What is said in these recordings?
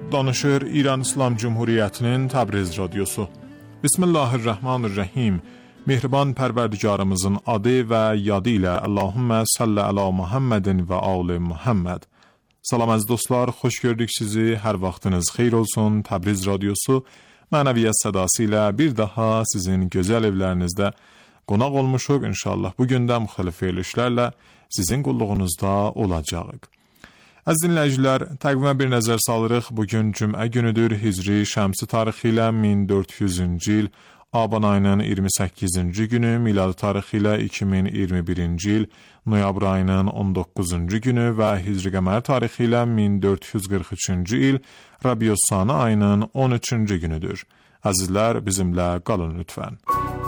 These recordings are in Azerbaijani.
danışır İran İslam Cumhuriyetinin Təbriz Radyosu. Bismillahirrahmanirrahim. Mehriban Pərverdigarımızın adı ve yadı ile Allahümme salli ala Muhammedin ve ali Muhammed. Salam az dostlar, xoş gördük sizi. Her vaxtınız xeyir olsun. Təbriz Radyosu mənəviyyat sədası ilə bir daha sizin gözəl evlərinizdə qonaq olmuşuq. İnşallah bugün də müxtəlif verilişlərlə sizin qulluğunuzda olacağıq. Əziz dinləyicilər, təqvimə bir nəzər salırıq. Bugün cümə günüdür. Hicri şəmsi tarixi ilə 1400-cü il Aban ayının 28-ci günü, miladi tarixi ilə 2021-ci il noyabr ayının 19-cu günü və Hicri qəmər tarixi ilə 1443-cü il Rabius-Sani ayının 13-cü günüdür. Əzizlər, bizimlə qalın lütfən.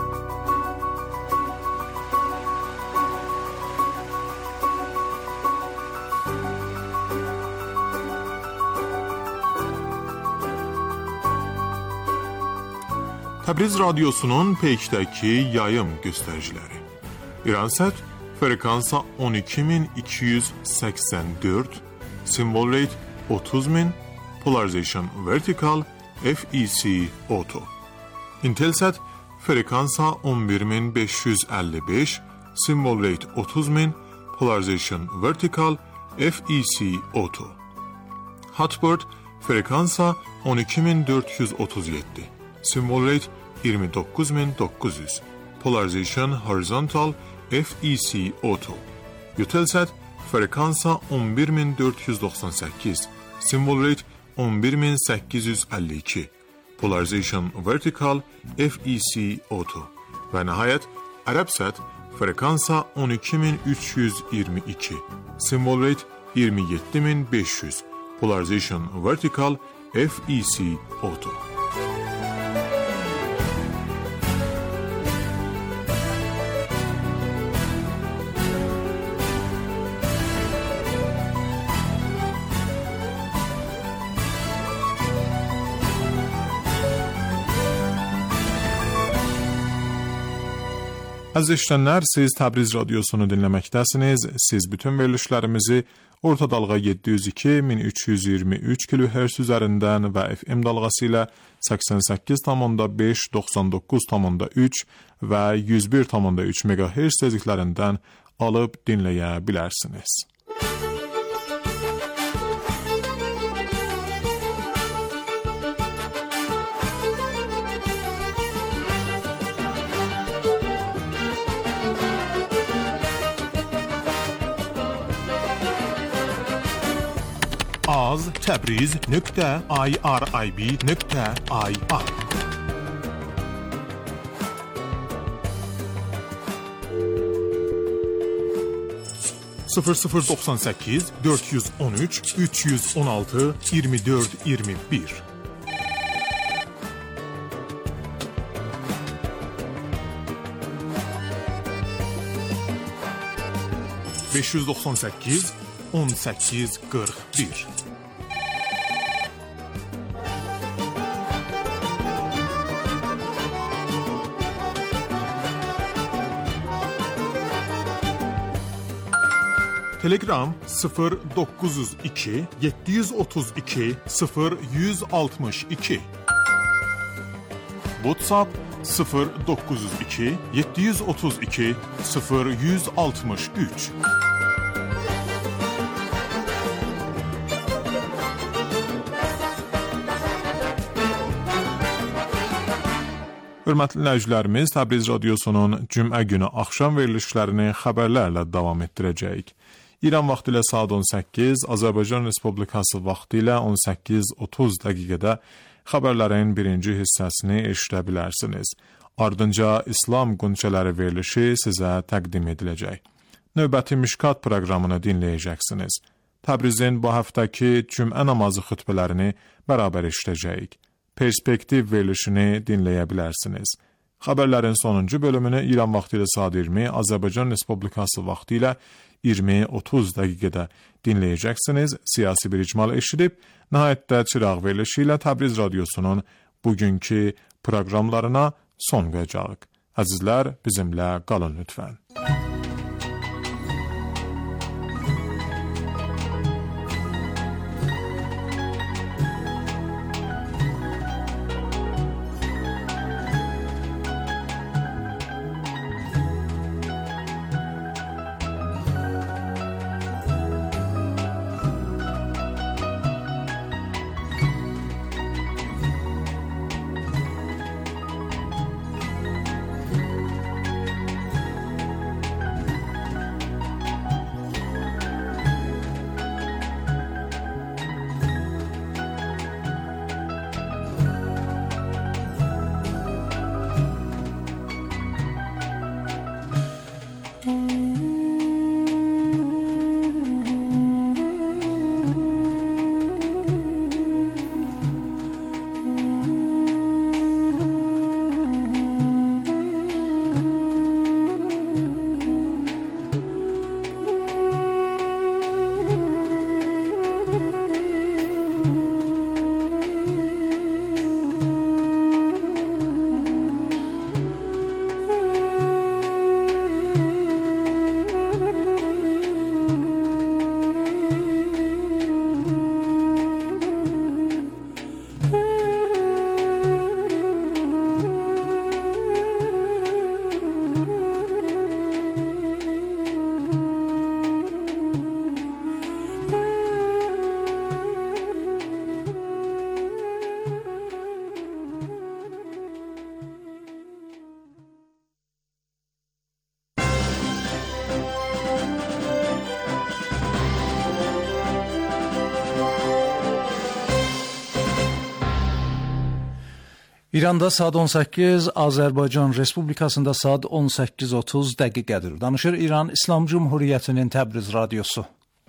Təbriz Radyosu'nun peykdəki yayım göstəriciləri. İransat frekansa 12284, symbol rate 30000, polarization vertical, FEC auto. Intelsat frekansa 11555, symbol rate 30000, polarization vertical, FEC auto. Hotbird frekansa 12437, symbol rate 29900, polarization horizontal, FEC auto. Eutelsat frekansa 11498, symbol rate 11852, polarization vertical, FEC auto. Ve nihayet Arabsat frekansa 12322, symbol rate 27500, polarization vertical, FEC auto. Əziz eşidənlər, siz Təbriz Radyosunu dinləməkdəsiniz. Siz bütün verilişlərimizi orta dalğa 702-1323 kHz üzərindən və FM dalğası ilə 88,5, 99,3 və 101,3 MHz tezliklərindən alıb dinləyə bilərsiniz. az.tabriz.irib.ir 0098 413 316 24 21 598 18 41 Telegram 0902 732 0162 WhatsApp 0902 732 0163 Hörmətli dinləyicilərimiz, Təbriz Radyosu'nun cümə günü axşam verilişlərini xəbərlərlə davam etdirəcəyik. İran vaxtı ilə saat 18, Azərbaycan Respublikası vaxtı ilə 18:30 dəqiqədə xəbərlərin birinci hissəsini eşidə bilərsiniz. Ardınca İslam qunçələri verilişi sizə təqdim ediləcək. Növbəti Mişkat proqramını dinləyəcəksiniz. Təbrizin bu həftəki cümə namazı xütbələrini bərabər eşidəcəyik. Perspektiv verilişini dinləyə bilərsiniz. Xəbərlərin sonuncu bölümünü İran vaxtı ilə saat 20, Azərbaycan Respublikası vaxtı ilə 20:30 dəqiqədə dinləyəcəksiniz. Siyasi bir icmal eşidib, nəhayətdə çıraq verilişi ilə Təbriz Radyosu'nun bugünkü proqramlarına son qoyacağıq. Əzizlər, bizimlə qalın lütfən. İranda saat 18, Azərbaycan Respublikasında saat 18:30 dəqiqədir. Danışır İran İslam Cumhuriyyətinin Təbriz radiosu.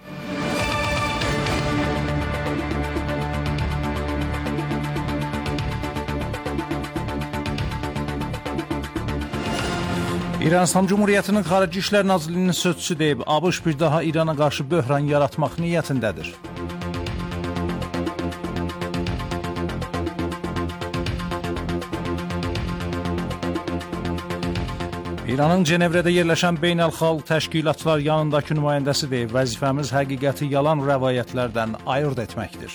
İran İslam Cumhuriyyətinin Xarici İşlər Nazirliyinin sözçüsü deyib, ABŞ bir daha İrana qarşı böhran yaratmaq niyyətindədir. İranın Cenevrədə yerləşən beynəlxalq təşkilatlar yanındakı nümayəndəsi deyib, vəzifəmiz həqiqəti yalan rəvayətlərdən ayırd etməkdir.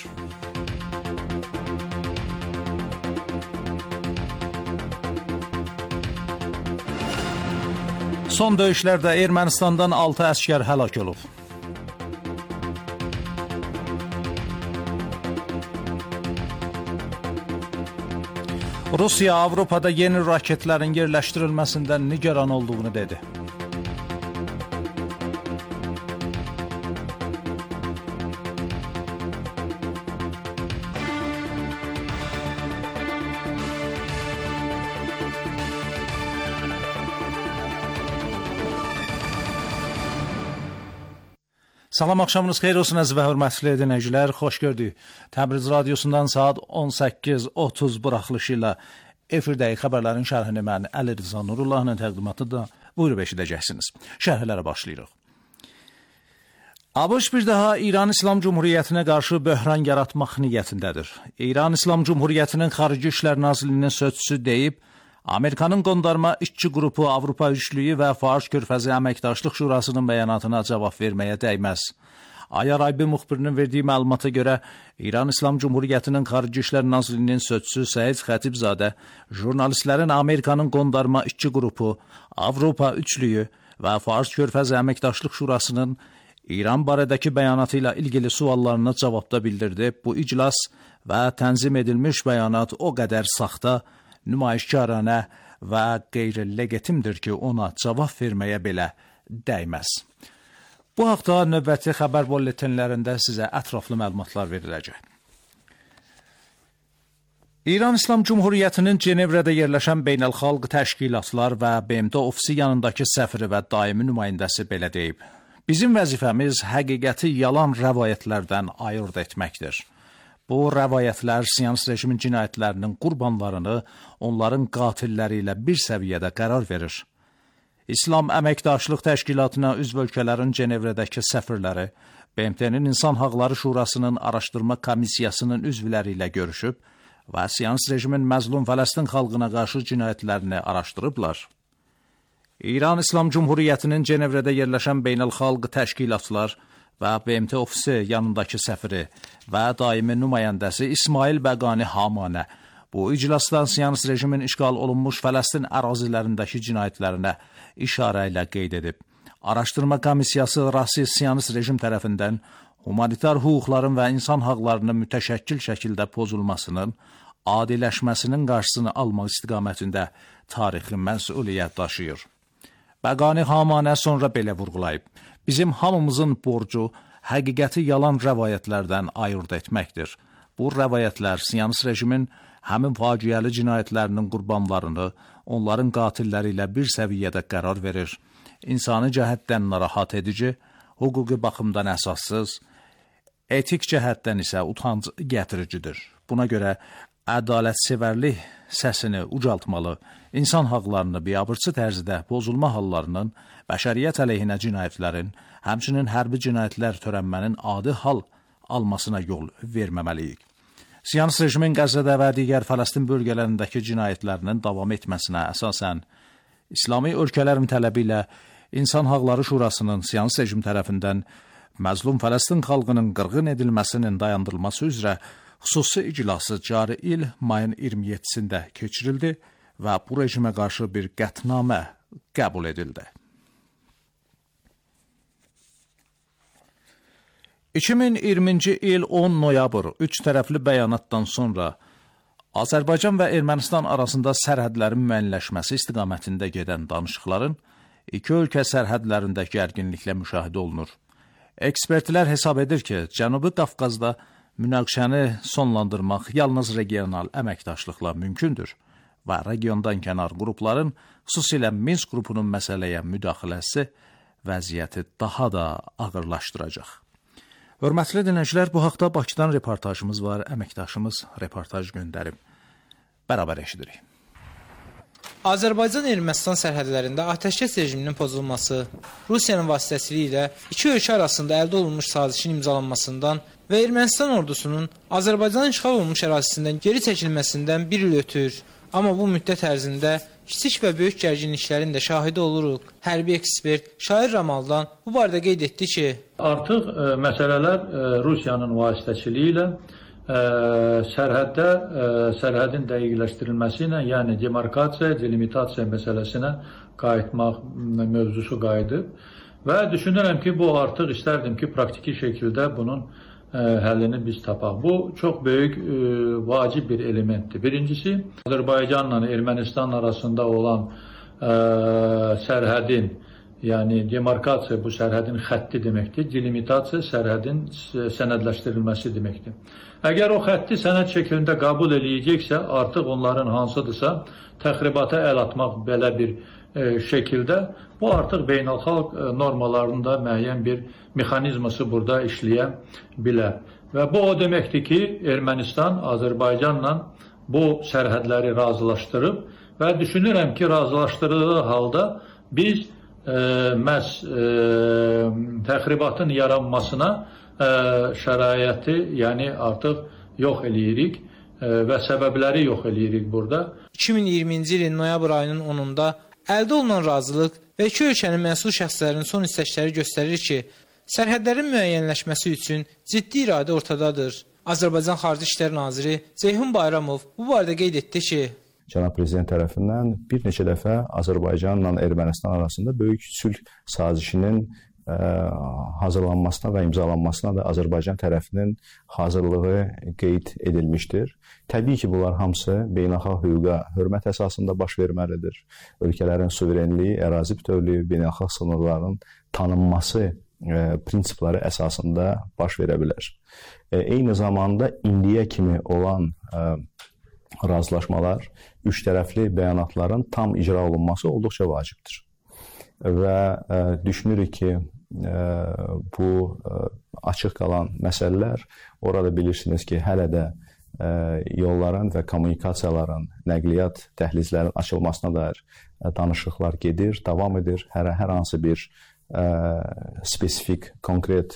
Son döyüşlərdə Ermənistandan 6 əsgər həlak olub. Rusiya Avropada yeni raketlərin yerləşdirilməsindən nigaran olduğunu dedi. Salam, axşamınız xeyir olsun əziz və hörmətli dinləyicilər, xoş gördük. Təbriz radiosundan saat 18:30 buraxılışı ilə efirdəki xəbərlərin şərhini mən Əli Rıza Nurullahın təqdimatında buyurub eşidəcəksiniz. Şərhlərə başlayırıq. ABŞ bir daha İran İslam Cumhuriyyətinə qarşı böhran yaratmaq niyyətindədir. İran İslam Cumhuriyyətinin Xarici İşlər Nazirliyinin sözçüsü deyib, Amerikanın qondarma işçi qrupu Avropa Üçlüyü və Fars Körfəzi Əməkdaşlıq Şurasının bəyanatına cavab verməyə dəyməz. Ayar-Aybi müxbirinin verdiyi məlumata görə, İran İslam Cumhuriyyətinin Xarici İşlər Nazirliyinin sözçüsü Səid Xətibzadə, jurnalistlərin Amerikanın qondarma işçi qrupu Avropa Üçlüyü və Fars Körfəzi Əməkdaşlıq Şurasının İran barədəki bəyanatı ilə ilgili suallarını cavabda bildirdi. Bu iclas və tənzim edilmiş bəyanat o qədər saxta, nümayişkaranə və qeyri-legitimdir ki, ona cavab verməyə belə dəyməz. Bu haqda növbəti xəbər bulletinlərində sizə ətraflı məlumatlar veriləcək. İran İslam Cumhuriyyətinin Cenevrədə yerləşən beynəlxalq təşkilatlar və BMT ofisi yanındakı səfiri və daimi nümayəndəsi belə deyib. Bizim vəzifəmiz həqiqəti yalan rəvayətlərdən ayırd etməkdir. Bu rəvayətlər Siyonist rejimin cinayətlərinin qurbanlarını onların qatilləri ilə bir səviyyədə qərar verir. İslam Əməkdaşlıq Təşkilatına üzv ölkələrin Cenevrədəki səfirləri, BMT-nin İnsan Haqları Şurasının araşdırma komissiyasının üzvləri ilə görüşüb və Siyonist rejimin məzlum Fələstin xalqına qarşı cinayətlərini araşdırıblar. İran İslam Cumhuriyyətinin Cenevrədə yerləşən beynəlxalq təşkilatlar və BMT ofisi yanındakı səfiri və daimi nümayəndəsi İsmail Bəqani Hamanə bu iclasdan Siyonist rejimin işğal olunmuş Fələstin ərazilərindəki cinayətlərinə işarə ilə qeyd edib. Araşdırma komissiyası rasist Siyonist rejim tərəfindən humanitar hüquqların və insan haqlarının mütəşəkkil şəkildə pozulmasının, adiləşməsinin qarşısını almaq istiqamətində tarixi məsuliyyət daşıyır. Bəqani Hamanə sonra belə vurğulayıb. Bizim hamımızın borcu həqiqəti yalan rəvayətlərdən ayırd etməkdir. Bu rəvayətlər Siyonist rejimin həmin faciəli cinayətlərinin qurbanlarını, onların qatilləri ilə bir səviyyədə qərar verir. İnsani cəhətdən narahat edici, hüquqi baxımdan əsassız, etik cəhətdən isə utanc gətiricidir. Buna görə ədalətsevərlik səsini ucaltmalı, insan haqlarını biabırçı tərzidə pozulma hallarının, bəşəriyyət əleyhinə cinayətlərin, həmçinin hərbi cinayətlər törənmənin adi hal almasına yol verməməliyik. Siyonist rejimin Qəzzədə və digər Fələstin bölgələrindəki cinayətlərinin davam etməsinə əsasən, İslami ölkələrin tələbi ilə İnsan Haqları Şurasının Siyonist rejim tərəfindən məzlum Fələstin xalqının qırğın edilməsinin dayandırılması üzrə xüsusi iclası cari il mayın 27-sində keçirildi və bu rejimə qarşı bir qətnamə qəbul edildi. 2020-ci il 10 noyabr 3 tərəfli bəyanatdan sonra Azərbaycan və Ermənistan arasında sərhədlərin müəyyənləşməsi istiqamətində gedən danışıqların iki ölkə sərhədlərində gərginliklə müşahidə olunur. Ekspertlər hesab edir ki, Cənubi Qafqazda münaqişəni sonlandırmaq yalnız regional əməkdaşlıqla mümkündür və regiondan kənar qrupların, xüsusilə Minsk qrupunun məsələyə müdaxiləsi vəziyyəti daha da ağırlaşdıracaq. Hörmətli dinləyicilər, bu haqda Bakıdan reportajımız var, əməkdaşımız reportaj göndərib. Bərabər eşidirik. Azərbaycan-Ermənistan sərhədlərində atəşkəs rejiminin pozulması, Rusiyanın vasitəsiliyi ilə iki ölkə arasında əldə olunmuş sazişin imzalanmasından və Ermənistan ordusunun Azərbaycanın işğal olunmuş ərazisindən geri çəkilməsindən bir il ötür. Amma bu müddət ərzində kiçik və böyük gərginliklərin də şahidi oluruq. Hərbi ekspert Şair Ramaldan bu barədə qeyd etdi ki, artıq məsələlər Rusiyanın vasitəçiliyi ilə sərhədin dəqiqləşdirilməsi ilə, yəni demarkasiya, delimitasiya məsələsinə qayıtmaq mövzusu qayıdıb və düşünürəm ki, bu artıq istərdim ki, praktiki şəkildə bunun həllini biz tapaq. Bu çox böyük, vacib bir elementdir. Birincisi, Azərbaycanla Ermənistan arasında olan sərhədin, yəni demarkasiya bu sərhədin xətti deməkdir, delimitasiya sərhədin sənədləşdirilməsi deməkdir. Əgər o xətti sənəd şəklində qəbul eləyəcəksə, artıq onların hansıdırsa təxribata əl atmaq belə bir şəkildə, bu artıq beynəlxalq normalarında müəyyən bir mexanizması burada işləyə bilər. Və bu o deməkdir ki, Ermənistan Azərbaycanla bu sərhədləri razılaşdırıb və düşünürəm ki, razılaşdırdığı halda biz məhz təxribatın yaranmasına şəraiti, yəni artıq yox eləyirik və səbəbləri yox eləyirik burada. 2020-ci ilin noyabr ayının 10-da əldə olunan razılıq və iki ölkənin məsul şəxslərinin son istəkləri göstərir ki, sərhədlərin müəyyənləşməsi üçün ciddi iradə ortadadır. Azərbaycan Xarici İşlər Naziri Ceyhun Bayramov bu barədə qeyd etdi ki, Cənab Prezident tərəfindən bir neçə dəfə Azərbaycanla Ermənistan arasında böyük sülh sazişinin hazırlanmasına və imzalanmasına da Azərbaycan tərəfinin hazırlığı qeyd edilmişdir. Təbii ki, bunlar hamısı beynəlxalq hüquqa hörmət əsasında baş verməlidir. Ölkələrin suverenliyi, ərazi bütövlüyü, beynəlxalq sınırların tanınması prinsipləri əsasında baş verə bilər. Eyni zamanda indiyə kimi olan razılaşmalar, üç tərəfli bəyanatların tam icra olunması olduqca vacibdir. Və düşünürük ki, bu açıq qalan məsələlər, orada bilirsiniz ki, hələ də yolların və kommunikasiyaların, nəqliyyat dəhlizlərin açılmasına dair danışıqlar gedir, davam edir. Hər hansı bir spesifik, konkret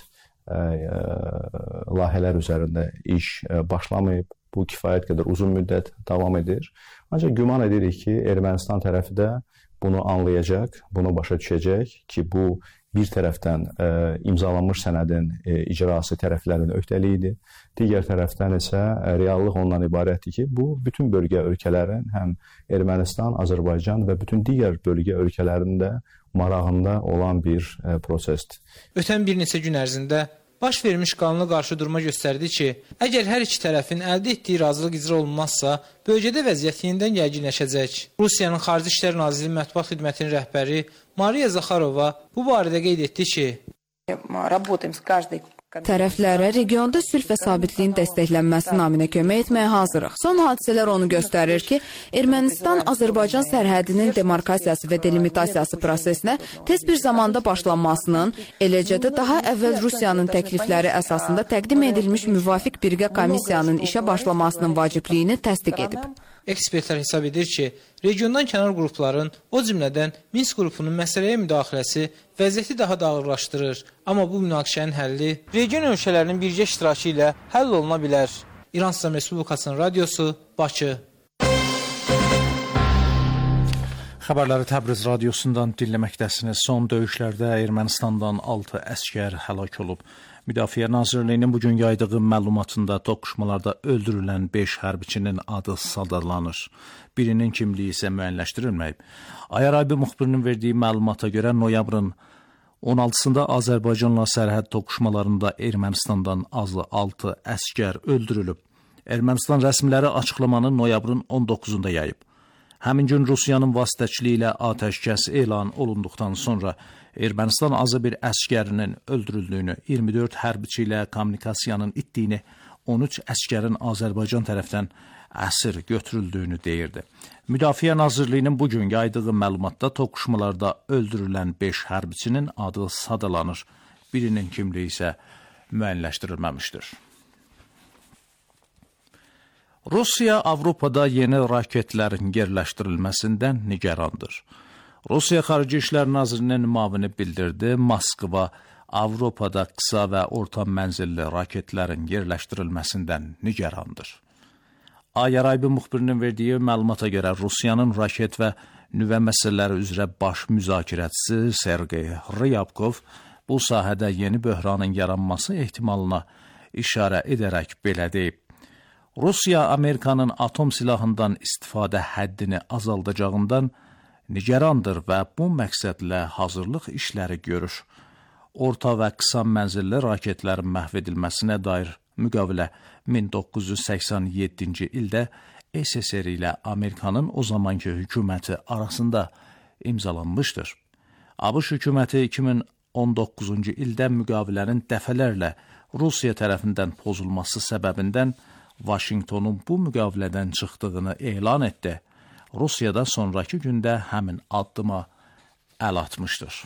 layihələr üzərində iş başlamayıb. Bu kifayət qədər uzun müddət davam edir. Ancaq güman edirik ki, Ermənistan tərəfi də bunu anlayacaq, bunu başa düşəcək ki, bu bir tərəfdən imzalanmış sənədin icrası tərəflərin öhdəliyidir. Digər tərəfdən isə reallıq ondan ibarətdir ki, bu bütün bölgə ölkələrin, həm Ermənistan, Azərbaycan və bütün digər bölgə ölkələrinin də marağında olan bir prosesdir. Ötən bir neçə gün ərzində baş vermiş qanuna qarşı durma göstərdi ki, əgər hər iki tərəfin əldə etdiyi razılıq icra olunmazsa, bölgədə vəziyyət yenidən gərginləşəcək. Rusiyanın Xarici İşlər Nazirliyi Mətbuat Xidmətinin rəhbəri Mariya Zaxarova bu barədə qeyd etdi ki, tərəflərə regionda sülh və sabitliyin dəstəklənməsi naminə kömək etməyə hazırıq. Son hadisələr onu göstərir ki, Ermənistan Azərbaycan sərhədinin demarkasiyası və delimitasiyası prosesinə tez bir zamanda başlanmasının, eləcə də daha əvvəl Rusiyanın təklifləri əsasında təqdim edilmiş müvafiq birgə komissiyanın işə başlamasının vacibliyini təsdiq edib. Ekspertlər hesab edir ki, regiondan kənar qrupların, o cümlədən Minsk qrupunun məsələyə müdaxiləsi vəziyyəti daha da ağırlaşdırır. Amma bu münaqişənin həlli region ölkələrinin birgə iştirakı ilə həll oluna bilər. İran İslam Respublikasının radiosu, Bakı. Xəbərləri Təbriz radiosundan dinləməkdəsiniz. Son döyüşlərdə Ermənistandan 6 əskər həlak olub. Müdafiə Nazirliyinin bugün yaydığı məlumatında toqquşmalarda öldürülən 5 hərbiçinin adı sadalanır. Birinin kimliyi isə müəyyənləşdirilməyib. Ayaraybi müxbirinin verdiyi məlumata görə noyabrın 16-sında Azərbaycanla sərhəd toqquşmalarında Ermənistandan azı 6 əskər öldürülüb. Ermənistan rəsmiləri açıqlamanı noyabrın 19-unda yayıb. Həmin gün Rusiyanın vasitəçiliyi ilə atəşkəs elan olunduqdan sonra Ermənistan azı bir əskərinin öldürüldüyünü, 24 hərbiçi ilə kommunikasiyanın itdiyini, 13 əskərin Azərbaycan tərəfdən əsir götürüldüyünü deyirdi. Müdafiə Nazirliyinin bugün yaydığı məlumatda toqquşmalarda öldürülən 5 hərbiçinin adı sadalanır. Birinin kimliyi isə müəyyənləşdirilməmişdir. Rusiya Avropada yeni raketlərin yerləşdirilməsindən nigarandır. Rusiya Xarici İşlər Nazirinin müavini bildirdi, Moskva Avropada qısa və orta mənzilli raketlərin yerləşdirilməsindən nigarandır. Ayaraybi müxbirinin verdiyi məlumata görə Rusiyanın raket və nüvə məsələləri üzrə baş müzakirəçisi Sergey Ryabkov bu sahədə yeni böhranın yaranması ehtimalına işarə edərək belə deyib. Rusiya Amerikanın atom silahından istifadə həddini azaldacağından nigarandır və bu məqsədlə hazırlıq işləri görür. Orta və qısa mənzilli raketlərin məhv edilməsinə dair müqavilə 1987-ci ildə SSR ilə Amerikanın o zamanki hökuməti arasında imzalanmışdır. ABŞ hökuməti 2019-cu ildə müqavilənin dəfələrlə Rusiya tərəfindən pozulması səbəbindən Vaşinqtonun bu müqavilədən çıxdığını elan etdi. Rusiya da sonraki gündə həmin addıma əl atmışdır.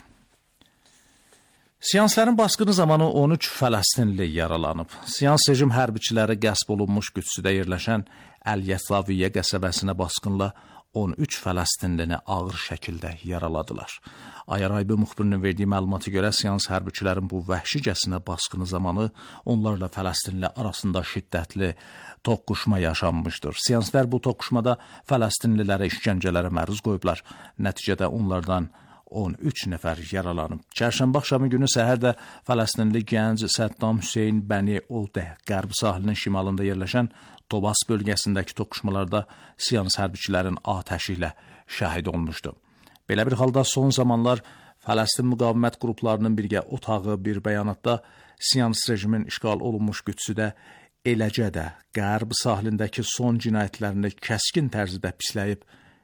Seansların basqını zamanı 13 Fələstinli yaralanıb. Seans rejim hərbiçiləri qəsb olunmuş Qüdsüdə yerləşən Əl-Yəsaviyyə qəsəbəsinə basqınla 13 Fələstinlini ağır şəkildə yaraladılar. Ayaraybi müxbirinin verdiyi məlumata görə seans hərbiçilərin bu vəhşicəsinə basqını zamanı onlarla Fələstinli arasında şiddətli toqquşma yaşanmışdır. Seanslar bu toqquşmada Fələstinlilərə işgəncələrə məruz qoyublar. Nəticədə onlardan 13 nəfər yaralanıb. Çərşənbə axşamı günü səhər də Fələstinli gənc Səddam Hüseyn Bəni Oldə qərb sahilinin şimalında yerləşən Tobas bölgəsindəki toqquşmalarda seans hərbiçilərin atəşi ilə şəhid olmuşdu. Belə bir halda son zamanlar Fələstin müqavimət qruplarının birgə otağı bir bəyanatda seans rejimin işğal olunmuş Qüdsüdə eləcə də qərb sahilindəki son cinayətlərini kəskin tərzdə pisləyib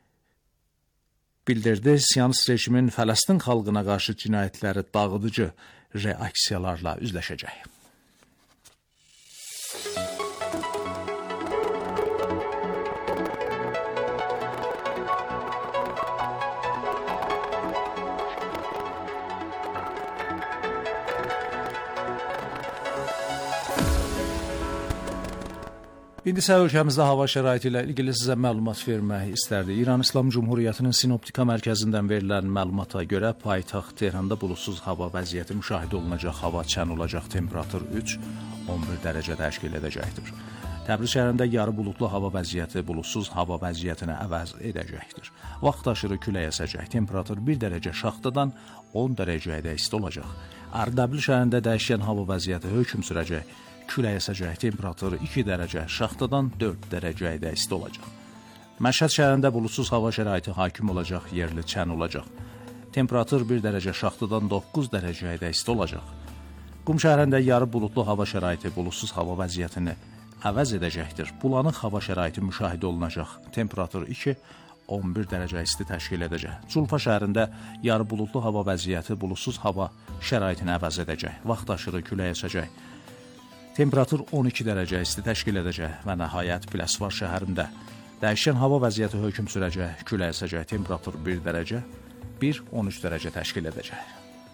bildirdi. Seans rejimin Fələstin xalqına qarşı cinayətləri dağıdıcı reaksiyalarla üzləşəcək. İndi isə ölkəmizdə hava şəraiti ilə ilgili sizə məlumat vermək istərdi. İran İslam Cumhuriyyətinin Sinoptika mərkəzindən verilən məlumata görə paytaxt Tehranda buludsuz hava vəziyyəti müşahidə olunacaq, hava çən olacaq, temperatur 3-11 dərəcə təşkil edəcəkdir. Təbriz şəhərində yarı buludlu hava vəziyyəti buludsuz hava vəziyyətinə əvəz edəcəkdir. Vaxt aşırı külək əsəcək, temperatur 1 dərəcə şaxtadan 10 dərəcəyə isti olacaq. Ərdəbil şəhərində dəyişkən hava vəziyyəti hökm sürəcək. Külək əsəcək, temperatur 2 dərəcə şaxtadan 4 dərəcəyə isti olacaq. Məşhəd şəhərində buludsuz hava şəraiti hakim olacaq, yerli çən olacaq. Temperatur 1 dərəcə şaxtadan 9 dərəcəyə isti olacaq. Qum şəhərində yarı buludlu hava şəraiti buludsuz hava vəziyyətini əvəz edəcəkdir. Bulanıq hava şəraiti müşahidə olunacaq. Temperatur 2-11 dərəcə isti təşkil edəcək. Culfa şəhərində yarı buludlu hava vəziyyəti buludsuz hava şəraitini əvəz edəcək. Vaxt aşırı külək əsəcək. Temperatur 12 dərəcə isti təşkil edəcək və nəhayət Biləsuvar şəhərində dəyişən hava vəziyyəti hökm sürəcək, külək əsəcək, temperatur 1 dərəcə, 1-13 dərəcə təşkil edəcək.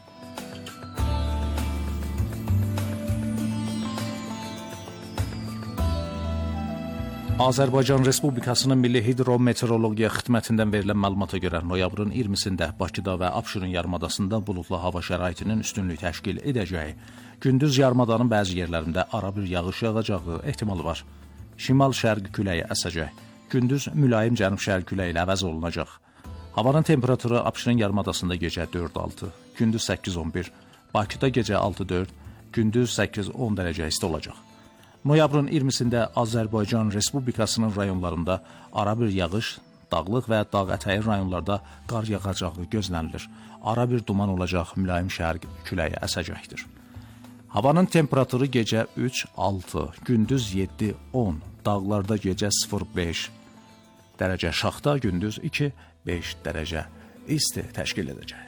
Azərbaycan Respublikasının Milli Hidrometeorologiya Xidmətindən verilən məlumata görə noyabrın 20-sində Bakıda və Abşeron yarımadasında buludlu hava şəraitinin üstünlük təşkil edəcəyi, gündüz yarımadanın bəzi yerlərində ara bir yağış yağacağı ehtimalı var. Şimal-şərq küləyi əsəcək, gündüz mülayim cənub-şərq küləyi ilə əvəz olunacaq. Havanın temperaturu Abşeron yarımadasında gecə 4-6, gündüz 8-11, Bakıda gecə 6-4, gündüz 8-10 dərəcə isti olacaq. Noyabrın 20-sində Azərbaycan Respublikasının rayonlarında ara bir yağış, dağlıq və dağ ətəyi rayonlarda qar yağacağı gözlənilir. Ara bir duman olacaq, mülayim şərq küləyi əsəcəkdir. Havanın temperaturu gecə 3-6, gündüz 7-10, dağlarda gecə 0-5 dərəcə şaxta, gündüz 2-5 dərəcə isti təşkil edəcək.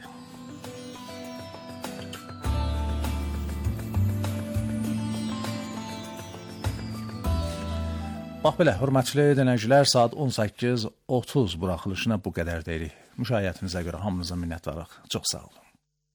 Bax belə, hörmətli dinləyicilər, saat 18:30 buraxılışına bu qədər deyirik. Müşahiyyətinizə görə hamınıza minnətdarıq. Çox sağ olun.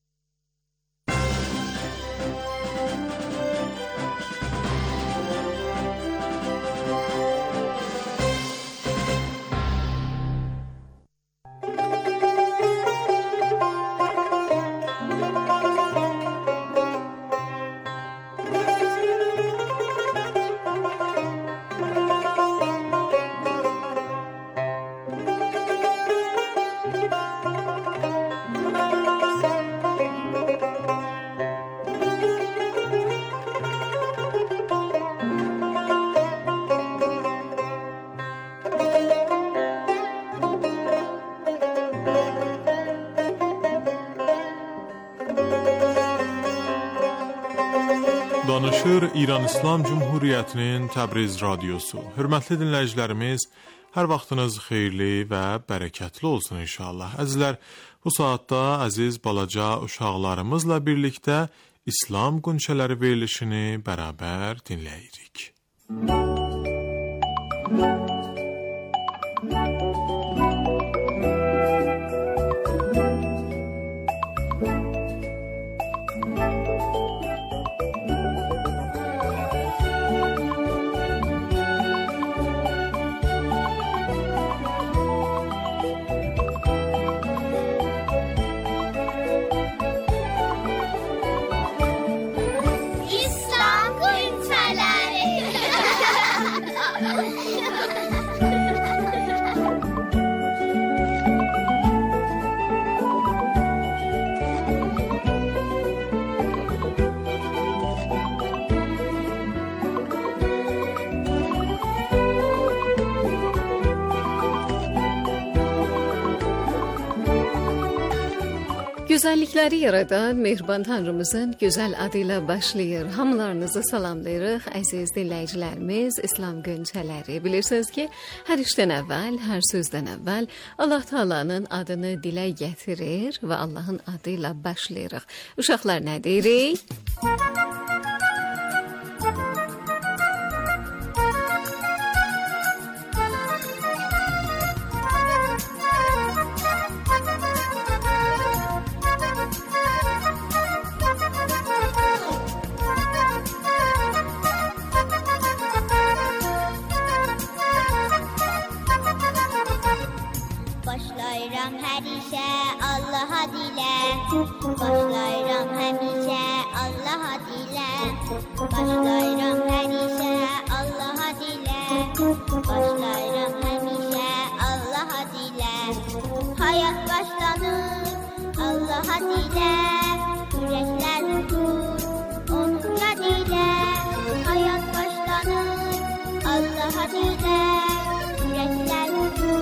Danışır İran İslam Cümhuriyyətinin Təbriz radiosu. Hörmətli dinləyicilərimiz, hər vaxtınız xeyirli və bərəkətli olsun inşallah. Əzizlər, bu saatda əziz balaca uşaqlarımızla birlikdə İslam qönçələri verilişini bərabər dinləyirik. Gözəllikləri yaradan mehriban Tanrımızın gözəl adıyla başlayır. Hamılarınızı salamlayırıq, əziz dinləyicilərimiz, İslam qönçələri. Bilirsiniz ki, hər işdən əvvəl, hər sözdən əvvəl Allah Taala'nın adını dilə gətirir və Allahın adıyla başlayırıq. Uşaqlar nə deyirik? Başlayıram hər işə Allaha dilə. Başlayıram həmişə Allaha dilə. Başlayıram hər işə Allaha dilə. Başlayıram həmişə Allaha dilə. Hayat başlanır Allaha dilə. Ürəklər uçur onun yad ilə. Hayat başlanır Allaha dilə. Ürəklər uçur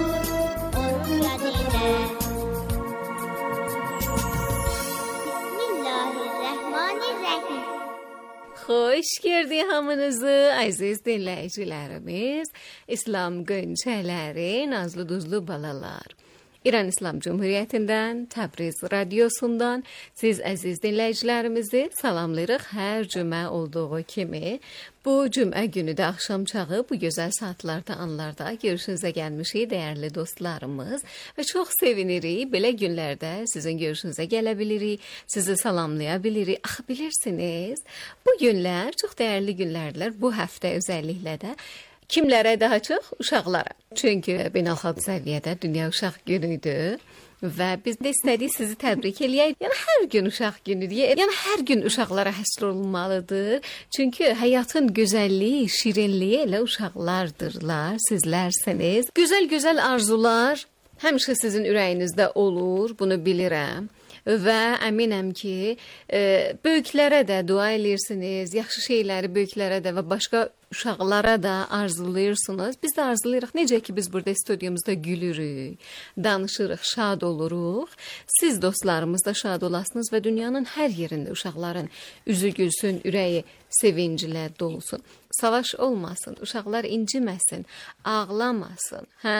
Bismillahirrahmanirrahim. Xoş gördük hamınızı, əziz dinləyicilərimiz, İslam qönçələri, nazlı duzlu balalar. İran İslam Cümhuriyyətindən, Təbriz radiosundan siz əziz dinləyicilərimizi salamlayırıq. Hər cümə olduğu kimi bu cümə günü də axşam çağı bu gözəl saatlarda, anlarda görüşünüzə gəlmişik dəyərli dostlarımız və çox sevinirik. Belə günlərdə sizin görüşünüzə gələ bilirik, sizi salamlaya bilirik. Axı bilirsiniz, bu günlər çox dəyərli günlərdir. Bu həftə özəlliklə də kimlərə daha çox? Uşaqlara. Çünki beynəlxalq səviyyədə Dünya Uşaq Günüdür və biz də istədik sizi təbrik eləyək. Yəni hər gün uşaq günüdür. Yəni hər gün uşaqlara həsr olunmalıdır. Çünki həyatın gözəlliyi, şirinliyi elə uşaqlardırlar, sizlərsiniz. Gözəl arzular həmişə sizin ürəyinizdə olur, bunu bilirəm. Və əminəm ki, böyüklərə də dua edirsiniz, yaxşı şeyləri böyüklərə də və başqa uşaqlara da arzulayırsınız. Biz də arzulayırıq. Necə ki biz burada studiyamızda gülürük, danışırıq, şad oluruq. Siz dostlarımız da şad olasınız və dünyanın hər yerində uşaqların üzü gülsün, ürəyi sevinclə dolsun. Savaş olmasın, uşaqlar inciməsin, ağlamasın. Hə?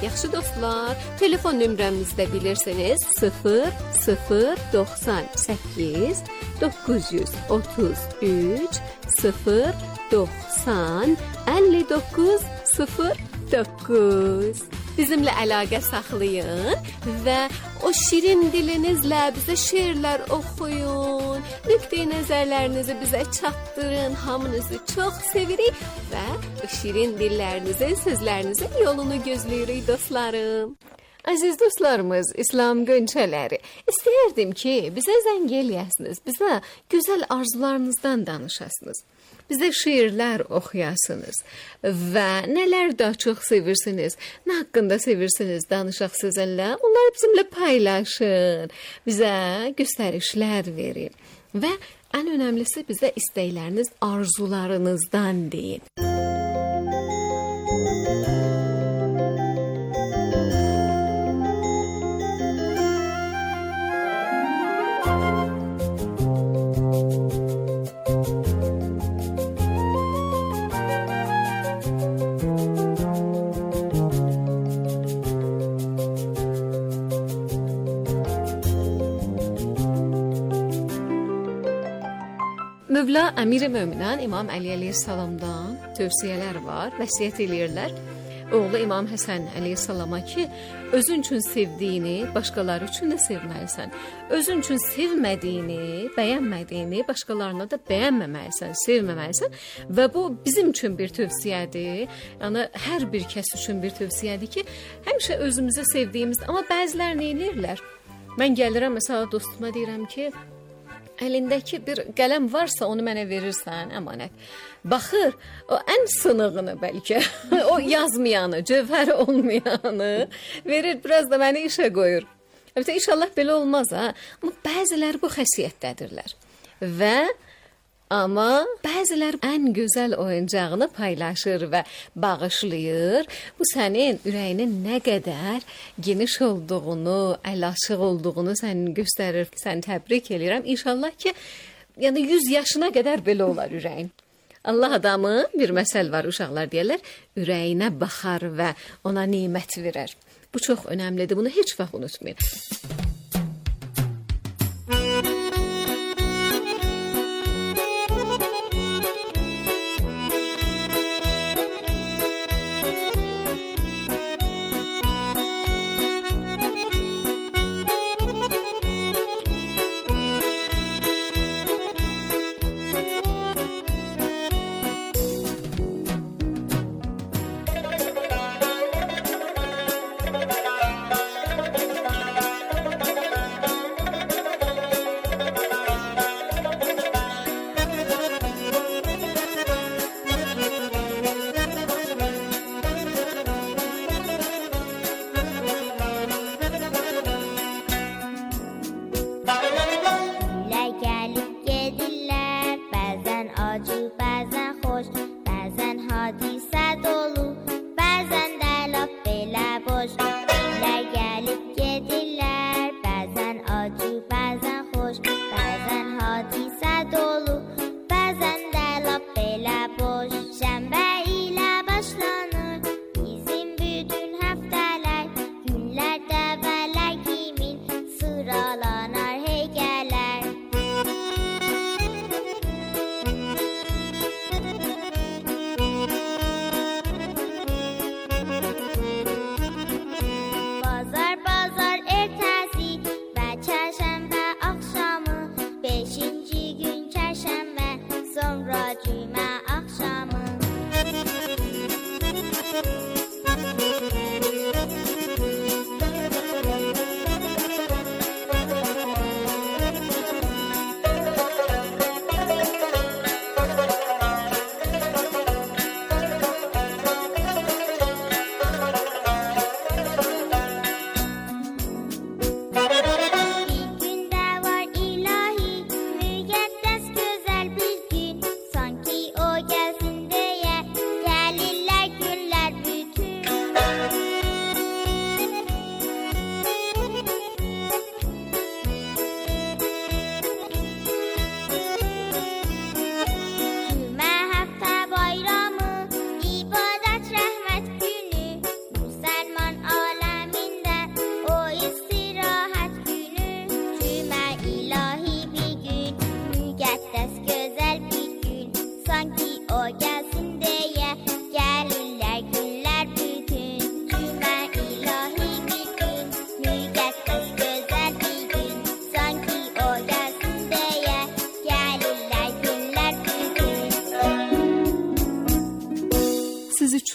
Yaxşı dostlar, telefon nömrəmizi də bilirsiniz. 0098 933 090 59 09. Bizimlə əlaqə saxlayın və o şirin dilinizlə bizə şeirlər oxuyun. Nöqteyi nəzərlərinizi bizə çatdırın. Hamınızı çox sevirik və o şirin dillərinizin, sözlərinizin yolunu gözləyirik dostlarım. Əziz dostlarımız, İslam Gönçələri, istəyərdim ki, bizə zəng eləyəsiniz, bizə gözəl arzularınızdan danışasınız. Bizə şeirlər oxuyasınız və nələr daha çox sevirsiniz, nə haqqında sevirsiniz danışaq sizinlə, onları bizimlə paylaşın, bizə göstərişlər verin və ən önəmlisi bizə istəkləriniz, arzularınızdan deyin. Mövla Əmir-i Möminən İmam Əli əleyhissalamdan tövsiyələr var, vəsiyyət eləyirlər. Oğlu İmam Həsən əleyhissalama ki, özün üçün sevdiyini başqaları üçün də sevməlisən. Özün üçün sevmədiyini, bəyənmədiyini başqalarına da bəyənməməlisən, sevməməlisən və bu bizim üçün bir tövsiyədir. Yəni hər bir kəs üçün bir tövsiyədir ki, həmişə özümüzə sevdiyimiz, amma bəzilər nə edirlər? Mən gəlirəm məsələ dostuma deyirəm ki, əlindəki bir qələm varsa onu mənə verirsən, əmanət. Baxır, o ən sınığını bəlkə, o yazmayanı, cövhəri olmayanı verir, biraz da məni işə qoyur. Əlbəttə, inşallah belə olmaz, ha? Amma bəziləri bu xəsiyyətdədirlər. Amma bəzilər ən gözəl oyuncağını paylaşır və bağışlayır. Bu sənin ürəyinin nə qədər geniş olduğunu, əl-açıq olduğunu sənin göstərir. Səni təbrik edirəm. İnşallah ki, yəni 100 yaşına qədər belə olar ürəyin. Allah adamı, bir məsəl var, uşaqlar deyirlər, ürəyinə baxar və ona nemət verər. Bu çox önəmlidir. Bunu heç vaxt unutmayın. Çarşamba akşamı 5. gün çarşamba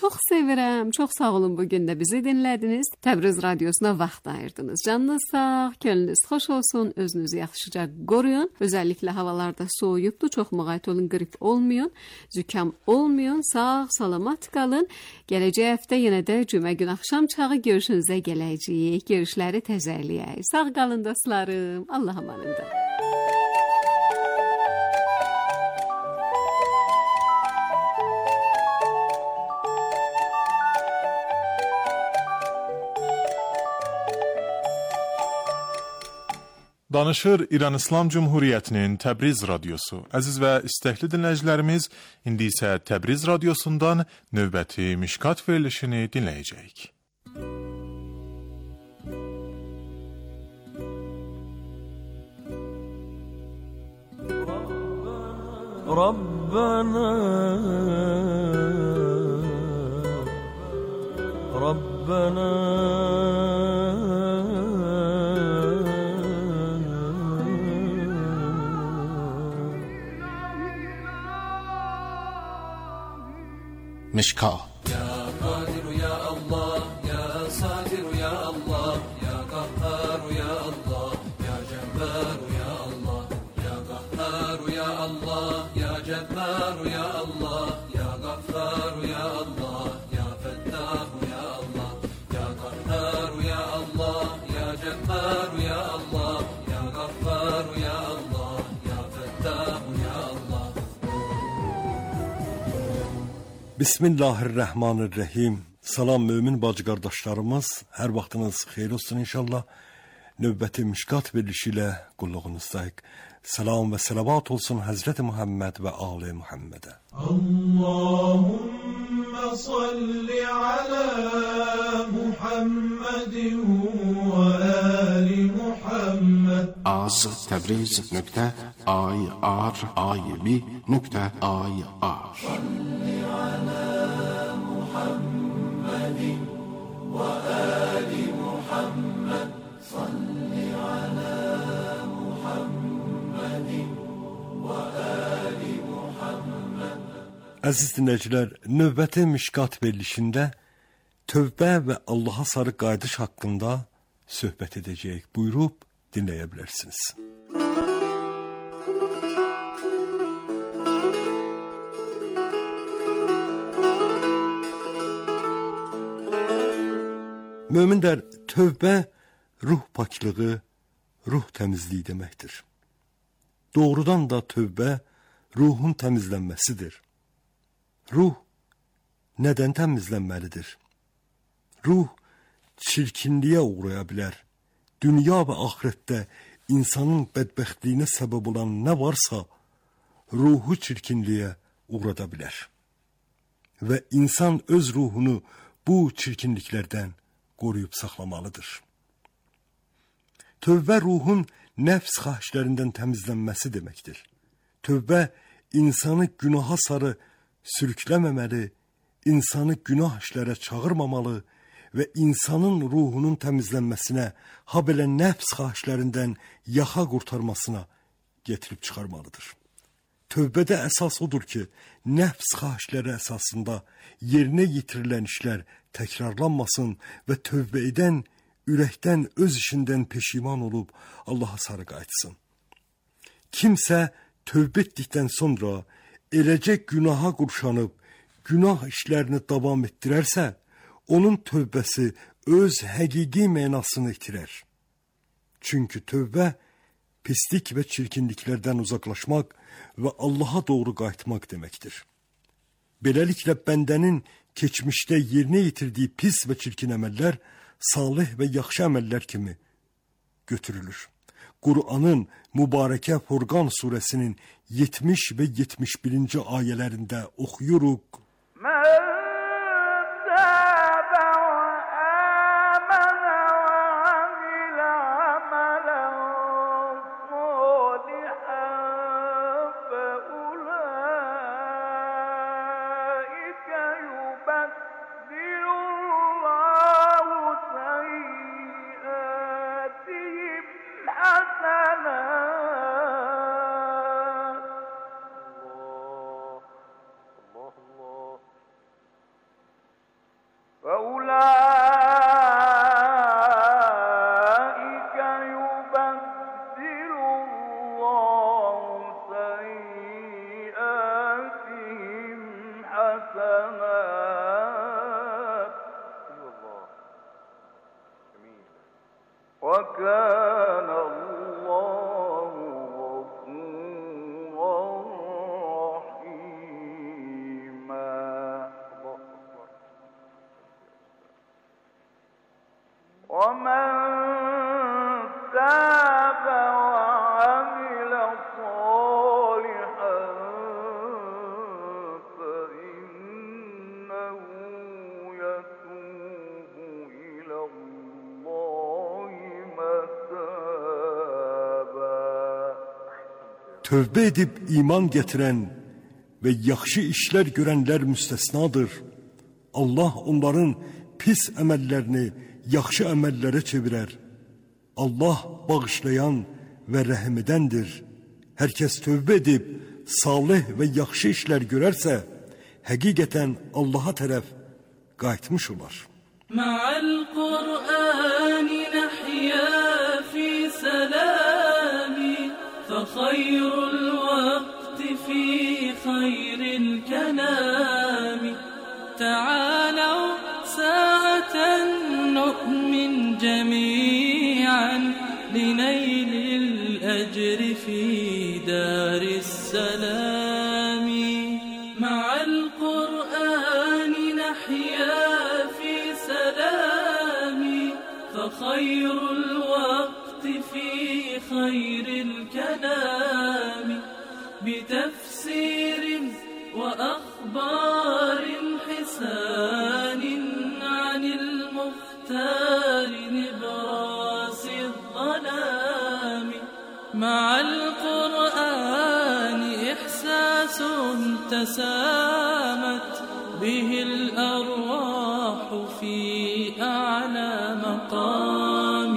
çox sevirəm. Çox sağ olun bu gün də bizi dinlədiniz. Təbriz radiosuna vaxt ayırdınız. Canınız sağ, könlünüz xoş olsun. Özünüzü yaxşıca qoruyun. Özəlliklə havalarda soyuyubdu. Çox müğayət olun, qrip olmayın, zükam olmayın. Sağ, salamat qalın. Gələcək həftə yenə də cümə gün axşam çağı görüşünüzə gələcəyik. Görüşləri təzələyək. Sağ qalın dostlarım. Allah amanında. Danışır İran İslam Cumhuriyyətinin Təbriz radiosu. Əziz və istəkli dinləyicilərimiz, indi isə Təbriz radiosundan növbəti Mişkat verilişini dinləyəcəyik. Rabbana مشکا Ya Kadir ya Allah, ya Satir ya Allah, ya Kahhar ya Allah, ya Cebbar ya Allah, ya Kahhar ya Allah, ya Cebbar ya Allah, ya Ghaffar ya Allah, ya Fettah ya Allah, ya Kahhar ya Allah, ya Cebbar ya Allah, ya Ghaffar ya Allah, ya Fettah ya Allah. Bismillahirrahmanirrahim. Salam mömin bacı qardaşlarımız, hər vaxtınız xeyir olsun inşallah. Növbəti Mişkat verilişi ilə qulluğunuzdayıq. Salam və salavat olsun Həzrəti Muhammed və Ali Muhammedə. Allahümme salli ala Muhammedin və ali Muhammed. az Təbriz.ir.ir. Salli ala Muhammedin və ali Muhammed. Salli ala Muhammedin və ali Muhammed. Əziz dinləyicilər, növbəti Mişkat verilişində tövbə və Allaha sarı qayıdış haqqında söhbət edəcəyik. Buyurub dinləyə bilərsiniz. Möminlər, tövbə ruh paklığı, ruh təmizliyi deməkdir. Doğrudan da tövbə ruhun təmizlənməsidir. Ruh nədən təmizlənməlidir? Ruh çirkinliyə uğraya bilər. Dünya və axirətdə insanın bədbəxtliyinə səbəb olan nə varsa, ruhu çirkinliyə uğrada bilər. Və insan öz ruhunu bu çirkinliklərdən qoruyub saxlamalıdır. Tövbə ruhun nəfs xahişlərindən təmizlənməsi deməkdir. Tövbə insanı günaha sarı sürükləməməli, insanı günah işlərə çağırmamalı və insanın ruhunun təmizlənməsinə, ha belə nəfs xahişlərindən yaxa qurtarmasına getirib çıxarmalıdır. Tövbədə əsas odur ki, nəfs xahişləri əsasında yerinə yetirilən işlər təkrarlanmasın və tövbə edən ürəkdən öz işindən peşiman olub Allaha sarı qayıtsın. Kimsə tövbə etdikdən sonra eləcə günaha qurşanıb, günah işlərini davam etdirərsə, onun tövbəsi öz həqiqi mənasını itirər. Çünki tövbə pislik və çirkinliklərdən uzaqlaşmaq və Allaha doğru qayıtmaq deməkdir. Beləliklə bəndənin keçmişdə yerinə yetirdiyi pis və çirkin əməllər salih və yaxşı əməllər kimi götürülür. Qur'anın mübarəkə Furqan surəsinin 70 və 71-ci ayələrində oxuyuruq. tövbə edib iman gətirən və yaxşı işlər görənlər müstəsnadır. Allah onların pis əməllərini yaxşı əməllərə çevirər. Allah bağışlayan və rəhm edəndir. Hər kəs tövbə edib salih və yaxşı işlər görərsə, həqiqətən Allaha tərəf qayıtmış olar. Ma'al Qur'ani nahya fi salami fa khayrul waqti fi khayril kalami ta'alaw sa'atan nu'min jami'an linaylil ajri fi daris salami ma'al Qur'ani nahya fi salami fa khayrul waqti fi khayril kalami bitafsir wa akhbar hisan عن المختار نبراس الظلام مع القرآن إحساس تسامت به الأرواح في أعلى مقام.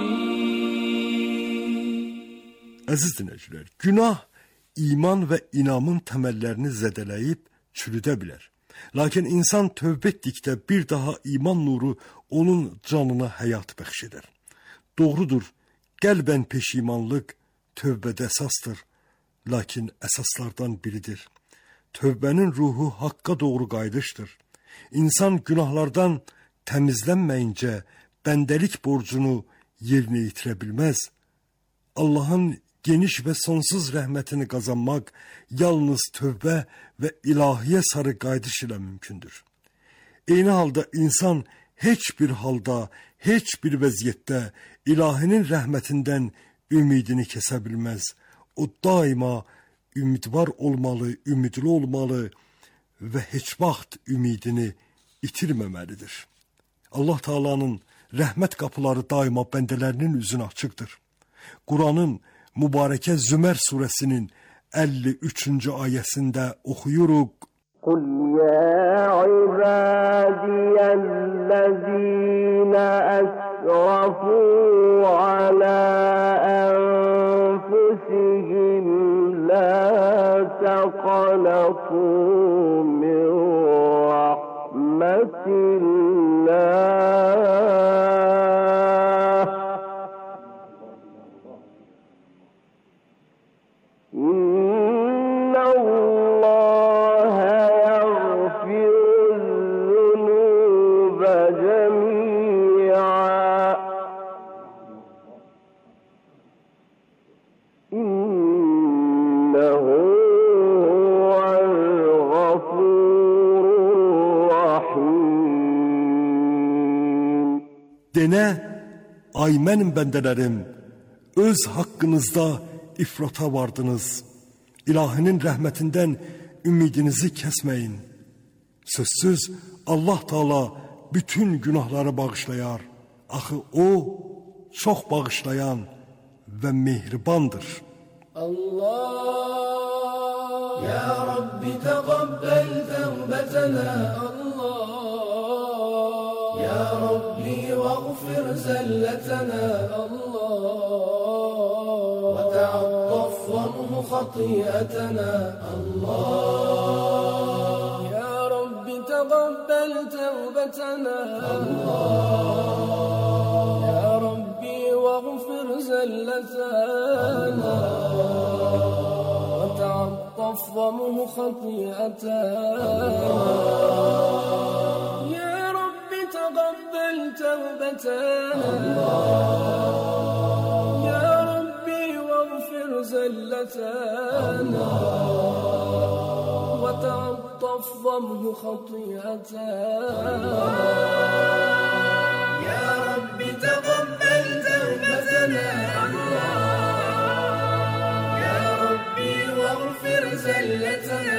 Əziz dinləyicilər, günah iman və inamın təməllərini zədələyib çürüdə bilər. Lakin insan tövbə etdikdə bir daha iman nuru onun canına həyat bəxş edər. Doğrudur, qəlbən peşimanlıq tövbədə əsasdır, lakin əsaslardan biridir. Tövbənin ruhu haqqa doğru qayıdışdır. İnsan günahlardan təmizlənməyincə bəndəlik borcunu yerinə yetirə bilməz. Allahın geniş və sonsuz rəhmətini qazanmaq yalnız tövbə və ilahiyə sarı qayıdış ilə mümkündür. Eyni halda insan heç bir halda, heç bir vəziyyətdə ilahinin rəhmətindən ümidini kəsə bilməz. O daima ümidvar olmalı, ümidli olmalı və heç vaxt ümidini itirməməlidir. Allah Taala'nın rəhmət qapıları daima bəndələrinin üzünə açıqdır. Quranın mübarəkə Zümer surəsinin 53-cü ayəsində oxuyuruq. Qul ya ibadiyellezina asrafu ala anfusihim la taqnatu min rahmetillah. Denə, ay mənim bəndələrim, öz haqqınızda ifrata vardınız. İlahinin rəhmətindən ümidinizi kəsməyin. Sözsüz Allah Taala bütün günahları bağışlayar. Axı o çox bağışlayan və mehribandır. Allah ya Rabbi təqabbel təvbətənə Allah ya Rabbi vəğfir zəlletənə Allah və tə'attaf vəmhu xatiyyətənə Allah ya Rabbi təqabbel təvbətənə Allah ya Rabbi vəğfir zəlletənə və tə'attaf vəmhu xatiyyətənə تقبل توبتنا يا ربي واغفر زلتنا وتعطف ضمه خطيئتنا يا ربي تقبل توبتنا يا ربي واغفر زلتنا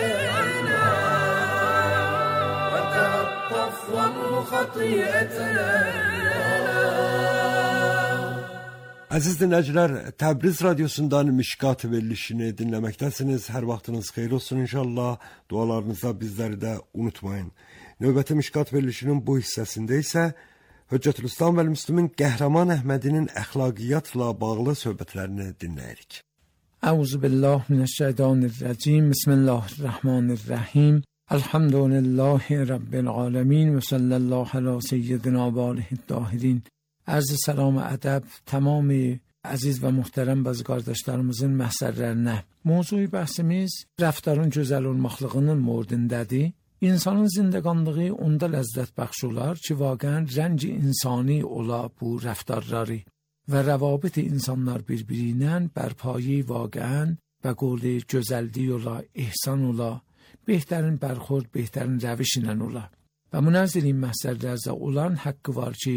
Əziz dinləyicilər, Təbriz radiosundan Mişqat verilişini dinləməkdəsiniz. Hər vaxtınız xeyir olsun inşallah. Dualarınızda bizləri də unutmayın. Növbəti Mişqat verilişinin bu hissəsində isə Hüccətülislam və Müslümin Qəhrəman Əhmədinin əxlaqiyyatla bağlı söhbətlərini dinləyirik. Əuzübillah minəşşeytanirracim. Bismillahirrahmanirrahim. Elhamdülillahi Rabbil alemin və sallallahu alə seyyidina və aleyhid-dahirin. Arz salam və ədəb tamam əziz və muhterem bazı qardaşlarımızın məhsərlərinə. Mövzu bəhsimiz rəftarın gözəl olmaqlığının mordindədir. İnsanın zindəqanlığı onda ləzzət bəxş olar ki, vaqəən rəngi insani ola bu rəftarları və rəvabit insanlar bir-biri ilə bərpayı vaqəən və qoli gözəlliyi ola, ihsan ola, behtarin bərxord, behtarin rəviş ilə ola. Və münəzzirin məhsərlərdə olan haqqı var ki,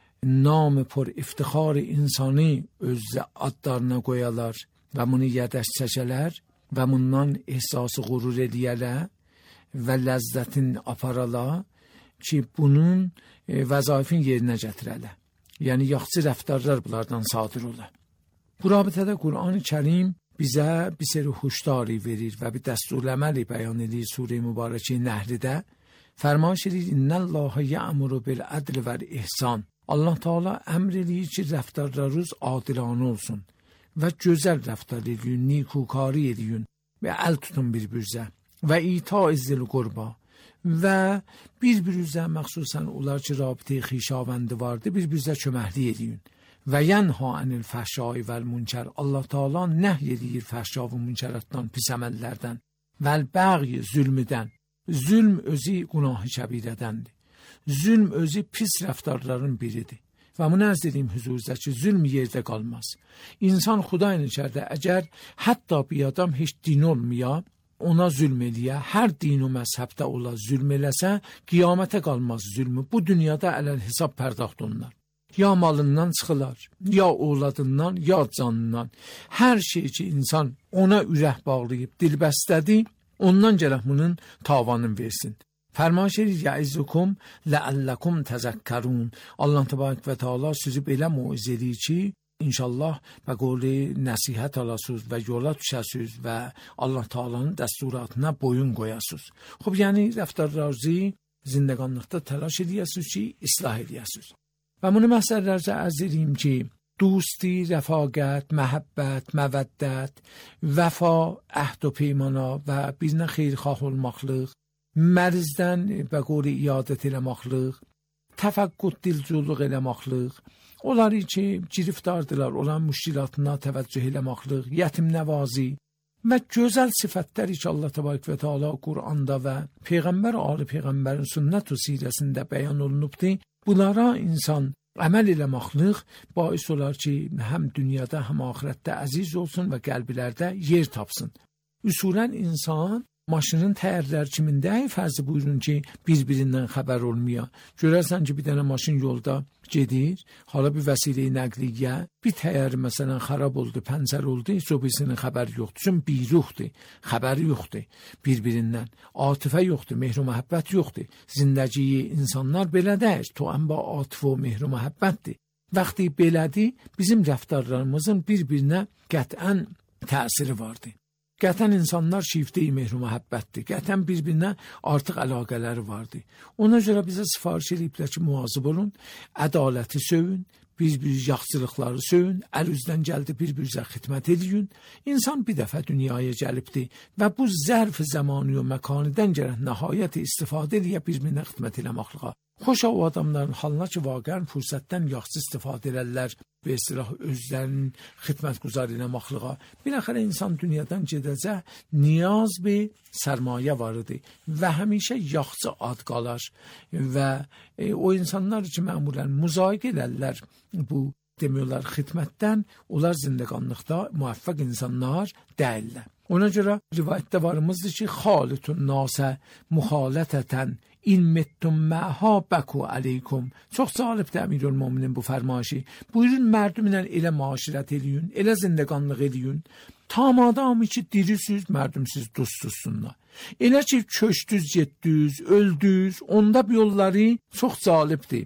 نام پر افتخار insani öz adlarına qoyalar və bunu yədəş çəkələr və bundan ehsası qurur eləyələr və ləzzətin aparala ki, bunun vəzaifin yerinə gətirələr. Yəni, yaxşı rəftarlar bunlardan sadir ola. Bu rabitədə Qur'an-ı Kərim bizə bir seri huşdari verir və bir dəsturləməli bəyan edir Sure-i Mübarəki Nəhlidə. Fərmaş edir, İnnəllâhe yə'muru bil-ədl vəl-ihsan. Allah Teala əmr eləyir ki, rəftarlarınız adilanə olsun və gözəl rəftar edin, nikukari edin və əl tutun bir-birinizə və ita-zil qurba və bir-birinizə məxsusən onlar ki, rabitə xişavændi vardı, bir-birinizə köməklik edin və yənha anil fəhşai vəl-münkər. Allah Teala nəhy edir fəhşa və münkəratdan, pis əməllərdən vəl-bəği zülmüdən. Zülm özü günahı kəbirədəndir. Zülm özü pis rəftarların biridir. Və münəzziriyim hüzuruzda ki, zülm yerdə qalmaz. İnsan Xudayın içərdə əgər hətta bir adam heç din olmaya, ona zülm eləyə, hər din o məzhəbdə ola zülm eləsə, qiyamətə qalmaz zülmü. Bu dünyada ələl hesab pərdəxt olunlar. Ya malından çıxılar, ya oğladından, ya canından. Hər şey ki, insan ona ürək bağlayıb, dilbəstədir, ondan gələk bunun tavanını versin. Fərmaş edir, yəizzukum ləəlləkum təzəkkərun. Allah təbarək və Teala sizi belə muizə edir ki, inşallah və qoli nəsihət alasınız və yola düşəsiniz və Allah Teala'nın dəsturatına boyun qoyasınız. Xub, yəni rəftarlarınızı zindəqanlıqda təlaş edəsiniz ki, islah edəsiniz. Və bunu məsələlərcə ərz edeyim ki, دوستی، رفاقت، محبت، مودت، وفا، عهد و پیمانا و بیرنə xeyirxah olmaqlıq, mərizdən və qori iadət eləmaqlıq, təfəqqüd dilculuq eləmaqlıq, onları ki, giriftardılar, olan müşkilatına təvəccüh eləmaqlıq, yetimnəvazi və gözəl sifətlər ki, Allah təbarək və Teala Qur'anda və Peyğəmbər ali Peyğəmbərin sünnət və sirəsində bəyan olunubdur. Bunlara insan əməl eləmaqlıq bais olar ki, həm dünyada, həm axirətdə əziz olsun və qəlblərdə yer tapsın. Üsulən insan maşının təyərlər kimində fərzi buyurun ki, bir-birindən xəbər olmaya. Görərsən ki, bir dənə maşın yolda gedir, hala bir vəsilə-i nəqliyyə, bir təyər məsələn xarab oldu, pəncər oldu, heç o birisinin xəbəri yoxdur. Çünki biruxdur, xəbəri yoxdur bir-birindən. Atifə yoxdur, mehr-u məhəbbət yoxdur. Zindəciyi insanlar belədər, to ən ba atifə və mehr-u məhəbbətdir. Vaxtı belədir, bizim rəftarlarımızın bir-birinə qətən təsiri vardır. Qətən insanlar şifdə-i mehr-u məhəbbətdir. Qətən bir-birinə artıq əlaqələri vardır. Ona görə bizə sifariş ediblər ki, müvazib olun, ədaləti sövün, bir-bir yaxşılıqları sövün, əl üzdən gəldi bir-birinizə xidmət edin. İnsan bir dəfə dünyaya gəlibdir və bu zərf zamanı və məkanidən gərək nəhayət istifadə eləyə bir-birinə xidmət eləməklığa. Xoşa o adamların halına ki, vaqəən fürsətdən yaxşı istifadə elərlər və istilah özlərinin xidmət quzar eləməklığa. Biləxərə insan dünyadan gedəcək, niyaz bir sərmayə var idi və həmişə yaxşı ad qalar və o insanlar ki, məmulən müzayiq elərlər bu demiyorlar xidmətdən, onlar zindəqanlıqda müvəffəq insanlar deyirlər. Ona görə rivayətdə varımızdır ki, xalitun nasə müxalətətən İlmettum məha bəku aleykum. Çox salibdir Əmirül-Möminin bu fərmaşı. Buyurun mərdümlə elə maşirət eləyin, elə zindəqanlıq eləyin. Tam adamı ki, dirisiz, mərdümsüz dostsuzsunlar. Elə ki, köçdüz, getdüz, öldüz, onda bir yolları çox salibdir.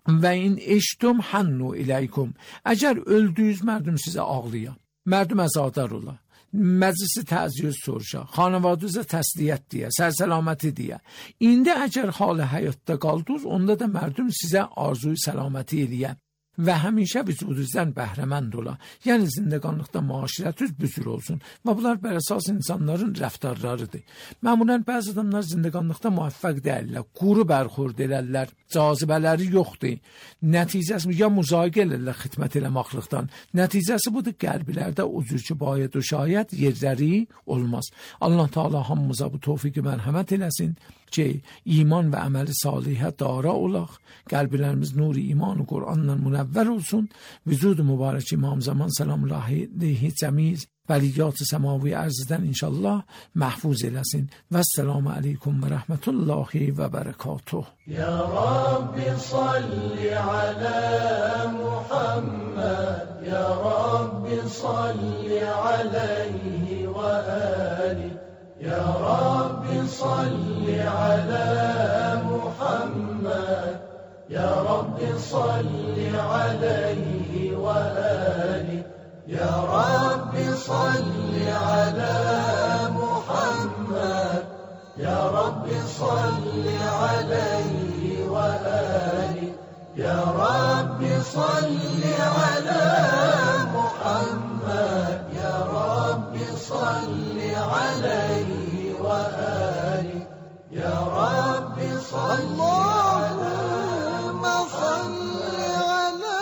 Və in eştum hannu iləykum. Əgər öldüyünüz mərdum sizə ağlaya, mərdum əzadar ola, məclisi təziyyüz soruşa, xanavadınıza təsliyyət deyə, sərsəlaməti deyə. İndi əgər halı həyatda qaldınız, onda da mərdum sizə arzuyu səlaməti eləyə və həmişə vücudunuzdan bəhrəmənd ola. Yəni zindəqanlıqda müaşirətiniz büzür olsun. Və bunlar bərəsas insanların rəftarlarıdır. Məmulən bəzi adamlar zindəqanlıqda müvəffəq deyirlər, quru bərxurd elərlər, cazibələri yoxdur. Nəticəsi ya müzahiqə elərlər xidmət eləməklikdən. Nəticəsi budur, qəlblərdə o cür ki, bayət və şayət yerləri olmaz. Allah Teala hamımıza bu tövfiqi mərhəmət eləsin ki, iman və əməli salihə dara olaq, qəlblərimiz nuri iman və Qur'anla münəvvər olsun, vücud-u mübarək İmam Zaman salamullahi aleyhi cəmiz vəliyyat-ı səmavi ərzdən inşallah məhfuz eləsin. Vəsselamu aleykum və rəhmətullahi və bərəkatuh. Ya Rabbi salli alə Muhammed, Ya Rabbi salli aleyhi və ali. Ya Rabbi salli ala Muhammed, Ya Rabbi salli alayhi wa ali. Ya Rabbi salli ala Muhammed, Ya Rabbi salli alayhi wa ali. Ya Rabbi salli ala Muhammed, Ya Rabbi salli alayhi wa ali. Ya Rabbi salli Allahumma salli ala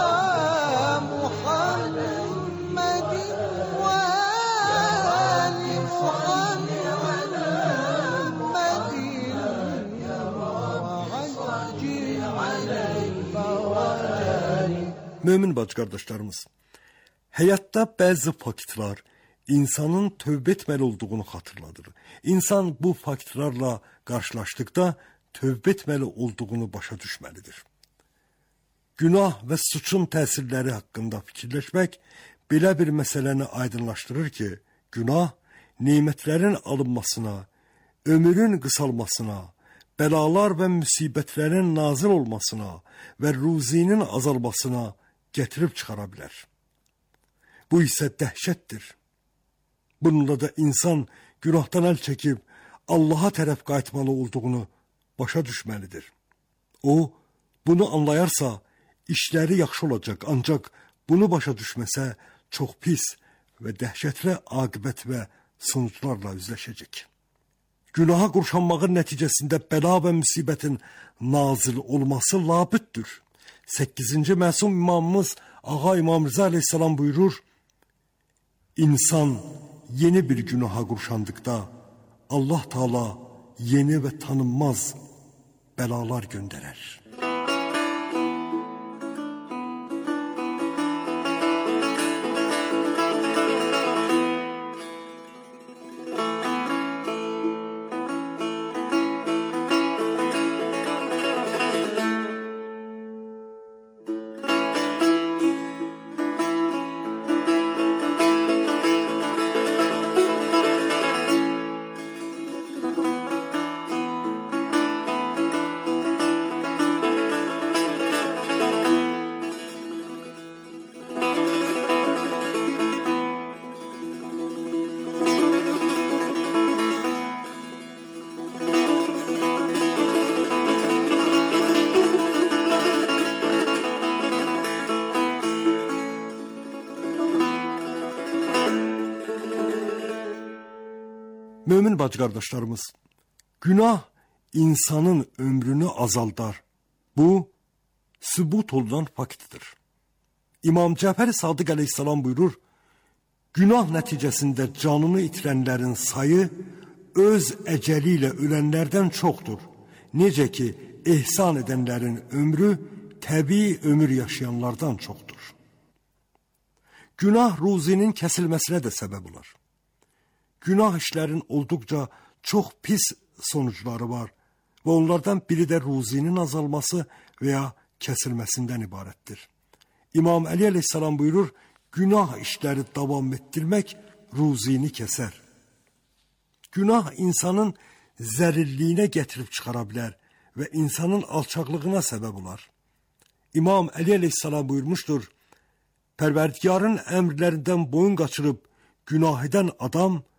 Muhammedin wa ali salli ala Muhammedin. Ya Rabbi salli alayhi wa ali. Mömin bacı qardaşlarımız, həyatda bəzi faktlar insanın tövbə etməli olduğunu xatırladır. İnsan bu faktlarla qarşılaşdıqda tövbə etməli olduğunu başa düşməlidir. Günah və suçun təsirləri haqqında fikirləşmək belə bir məsələni aydınlaşdırır ki, günah nemətlərin alınmasına, ömrün qısalmasına, bəlalar və müsibətlərin nazil olmasına və ruzinin azalmasına gətirib çıxara bilər. Bu isə dəhşətdir. Bununla da insan günahdan əl çəkib Allaha tərəf qayıtmalı olduğunu başa düşməlidir. O, bunu anlayarsa işləri yaxşı olacaq, ancaq bunu başa düşməsə çox pis və dəhşətli aqibət və sonuçlarla üzləşəcək. Günaha qurşanmağın nəticəsində bəla və müsibətin nazil olması labüddür. 8-ci məsum imamımız Ağa İmam Rıza Aleyhisselam buyurur, İnsan yeni bir günaha qurşandıqda Allah Teala yeni və tanınmaz bəlalar göndərər. Mömin bacı qardaşlarımız, günah insanın ömrünü azaldar. Bu, sübut olunan faktdır. İmam Cəfər Sadiq Aleyhisselam buyurur, günah nəticəsində canını itirənlərin sayı öz əcəli ilə ölənlərdən çoxdur. Necə ki, ehsan edənlərin ömrü təbii ömür yaşayanlardan çoxdur. Günah ruzinin kəsilməsinə də səbəb olar. Günah işlərin olduqca çox pis sonuçları var və onlardan biri də ruzinin azalması və ya kəsilməsindən ibarətdir. İmam Əli Aleyhisselam buyurur, günah işləri davam etdirmək ruzini kəsər. Günah insanın zərirliyinə gətirib çıxara bilər və insanın alçaqlığına səbəb olar. İmam Əli əleyhissalam buyurmuşdur: Pərverdigarın əmrlərindən boyun qaçırıb günah edən adam